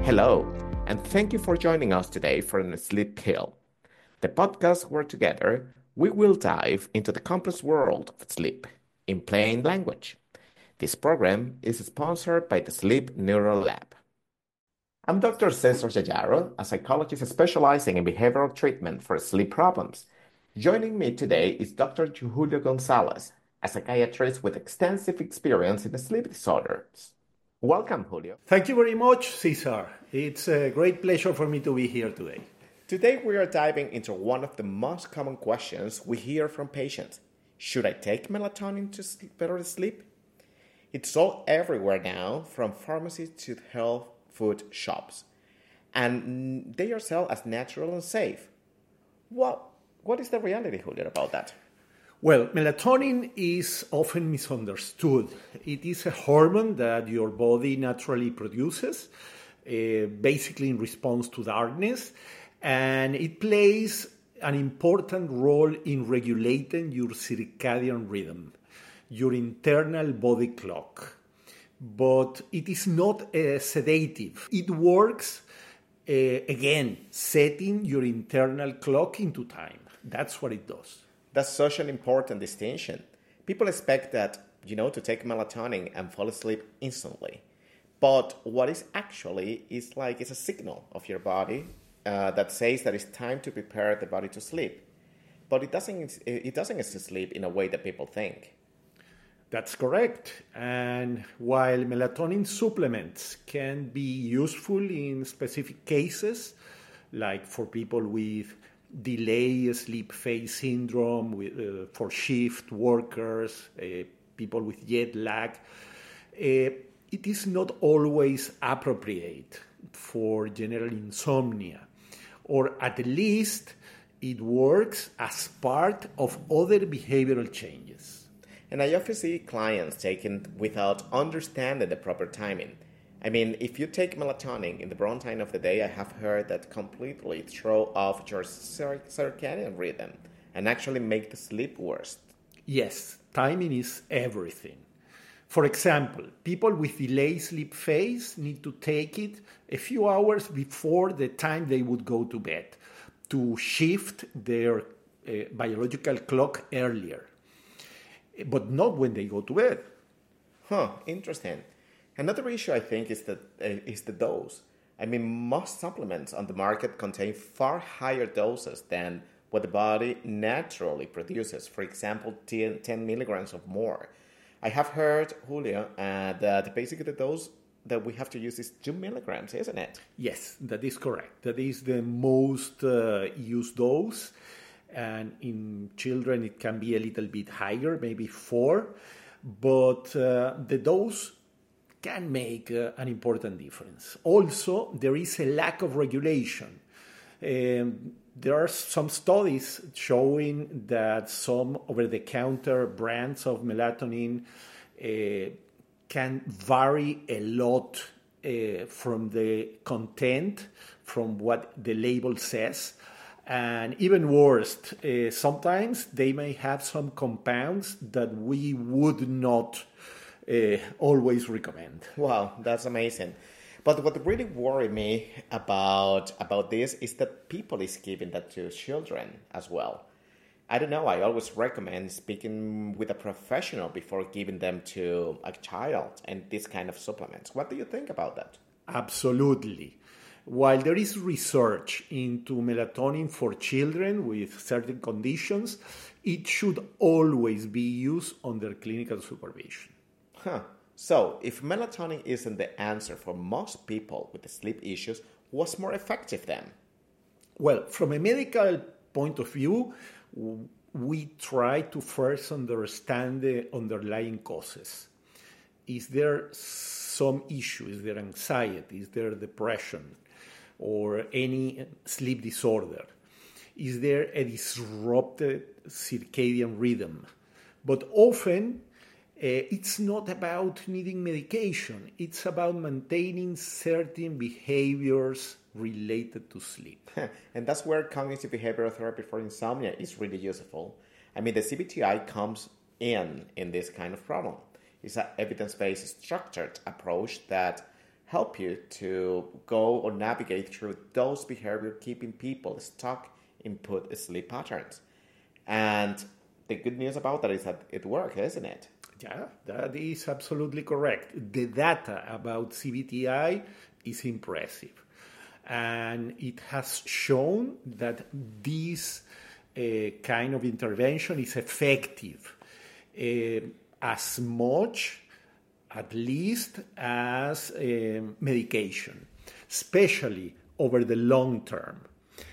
Hello, and thank you for joining us today for the Sleep Pill, the podcast where together we will dive into the complex world of sleep in plain language. This program is sponsored by the Sleep Neuro Lab. I'm Dr. Cesar Jajaro, a psychologist specializing in behavioral treatment for sleep problems. Joining me today is Dr. Julio Gonzalez, a psychiatrist with extensive experience in sleep disorders. Welcome, Julio. Thank you very much, Cesar. It's a great pleasure for me to be here today. Today we are diving into one of the most common questions we hear from patients. Should I take melatonin to better sleep? It's all everywhere now, from pharmacies to health food shops. And they are sold as natural and safe. What is the reality, Julio, about that? Well, melatonin is often misunderstood. It is a hormone that your body naturally produces, basically in response to darkness, and it plays an important role in regulating your circadian rhythm, your internal body clock. But it is not a sedative. It works, again, setting your internal clock into time. That's what it does. That's such an important distinction. People expect that, to take melatonin and fall asleep instantly. But what is actually is like it's a signal of your body that says that it's time to prepare the body to sleep. But it doesn't sleep in a way that people think. That's correct. And while melatonin supplements can be useful in specific cases, like for people with delay sleep phase syndrome, for shift workers, people with jet lag, it is not always appropriate for general insomnia, or at least it works as part of other behavioral changes. And I often see clients taken without understanding the proper timing. I mean, if you take melatonin in the wrong time of the day, I have heard that completely throw off your circadian rhythm and actually make the sleep worse. Yes, timing is everything. For example, people with delayed sleep phase need to take it a few hours before the time they would go to bed to shift their biological clock earlier, but not when they go to bed. Interesting. Another issue, I think, is the dose. I mean, most supplements on the market contain far higher doses than what the body naturally produces. For example, 10 milligrams or more. I have heard, Julio, that basically the dose that we have to use is 2 milligrams, isn't it? Yes, that is correct. That is the most used dose. And in children, it can be a little bit higher, maybe 4. But the dose can make an important difference. Also, there is a lack of regulation. There are some studies showing that some over-the-counter brands of melatonin can vary a lot from the content, from what the label says. And even worse, sometimes they may have some compounds that we would not always recommend. Wow, that's amazing. But what really worried me about this is that people is giving that to children as well. I don't know, I always recommend speaking with a professional before giving them to a child and this kind of supplements. What do you think about that? Absolutely. While there is research into melatonin for children with certain conditions, it should always be used under clinical supervision. So, if melatonin isn't the answer for most people with sleep issues, what's more effective then? Well, from a medical point of view, we try to first understand the underlying causes. Is there some issue? Is there anxiety? Is there depression? Or any sleep disorder? Is there a disrupted circadian rhythm? But often, it's not about needing medication. It's about maintaining certain behaviors related to sleep. And that's where cognitive behavioral therapy for insomnia is really useful. I mean, the CBTI comes in this kind of problem. It's an evidence-based structured approach that help you to go or navigate through those behavior keeping people stuck in put sleep patterns. And the good news about that is that it works, isn't it? Yeah, that is absolutely correct. The data about CBTI is impressive. And it has shown that this kind of intervention is effective as much, at least, as medication, especially over the long term.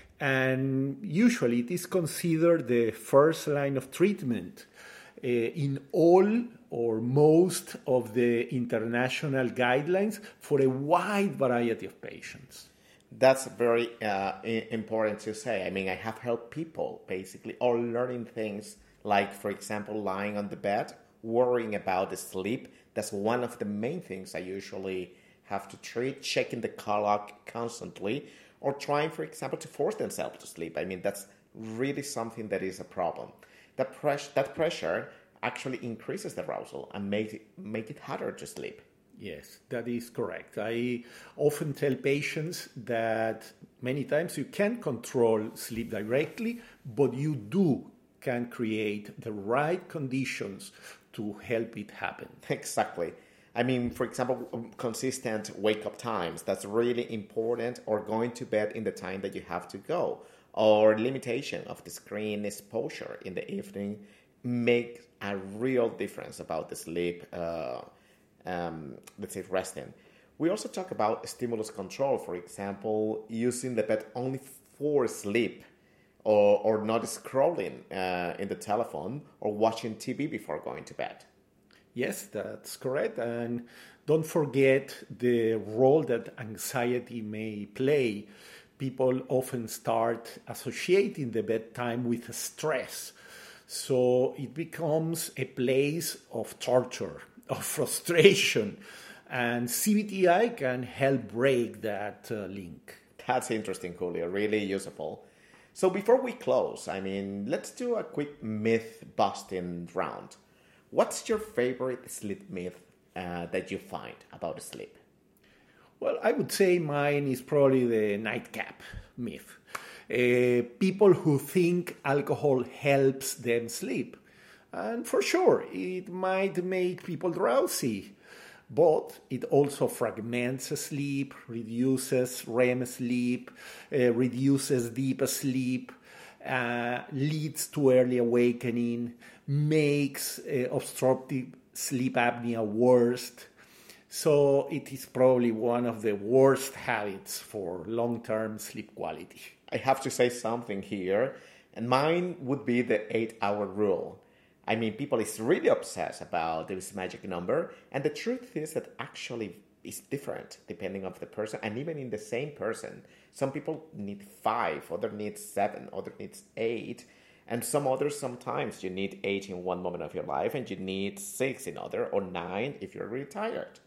And usually it is considered the first line of treatment in all or most of the international guidelines for a wide variety of patients. That's very important to say. I mean, I have helped people basically all learning things like, for example, lying on the bed, worrying about the sleep. That's one of the main things I usually have to treat, checking the clock constantly, or trying, for example, to force themselves to sleep. I mean, that's really something that is a problem. That pressure actually increases the arousal and make it harder to sleep. Yes, that is correct. I often tell patients that many times you can't control sleep directly, but you can create the right conditions to help it happen. Exactly. I mean, for example, consistent wake-up times, that's really important, or going to bed in the time that you have to go, or limitation of the screen exposure in the evening make a real difference about the sleep, let's say, resting. We also talk about stimulus control, for example, using the bed only for sleep, or not scrolling in the telephone or watching TV before going to bed. Yes, that's correct. And don't forget the role that anxiety may play. People often start associating the bedtime with stress. So it becomes a place of torture, of frustration. And CBTI can help break that link. That's interesting, Julio. Really useful. So before we close, I mean, let's do a quick myth busting round. What's your favorite sleep myth that you find about sleep? Well, I would say mine is probably the nightcap myth. People who think alcohol helps them sleep. And for sure, it might make people drowsy, but it also fragments sleep, reduces REM sleep, reduces deep sleep, leads to early awakening, makes obstructive sleep apnea worse. So it is probably one of the worst habits for long-term sleep quality. I have to say something here, and mine would be the 8-hour rule. I mean, people is really obsessed about this magic number, and the truth is that actually it's different depending on the person, and even in the same person. Some people need 5, others need 7, others need 8, and some others sometimes you need 8 in one moment of your life, and you need 6 in other, or 9 if you're really tired.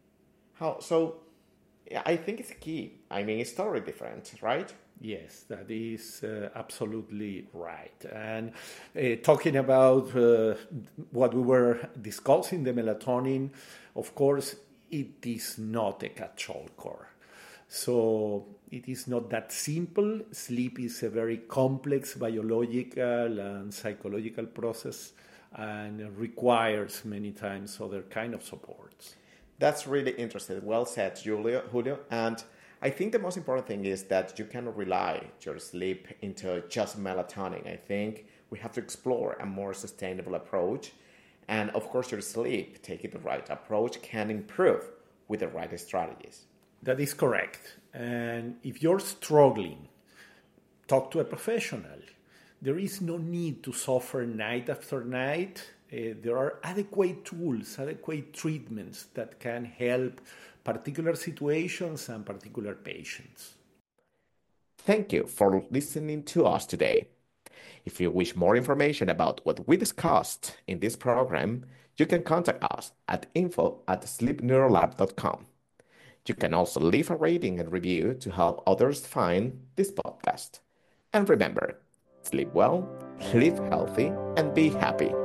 So yeah, I think it's key. I mean, it's totally different, right? Yes, that is absolutely right. And talking about what we were discussing, the melatonin, of course, it is not a catch-all cure. So it is not that simple. Sleep is a very complex biological and psychological process and requires many times other kind of supports. That's really interesting. Well said, Julio. And I think the most important thing is that you cannot rely your sleep into just melatonin. I think we have to explore a more sustainable approach. And of course, your sleep, taking the right approach, can improve with the right strategies. That is correct. And if you're struggling, talk to a professional. There is no need to suffer night after night. There are adequate tools, adequate treatments that can help particular situations and particular patients. Thank you for listening to us today. If you wish more information about what we discussed in this program, you can contact us at info@sleepneurolab.com. You can also leave a rating and review to help others find this podcast. And remember, sleep well, live healthy, and be happy.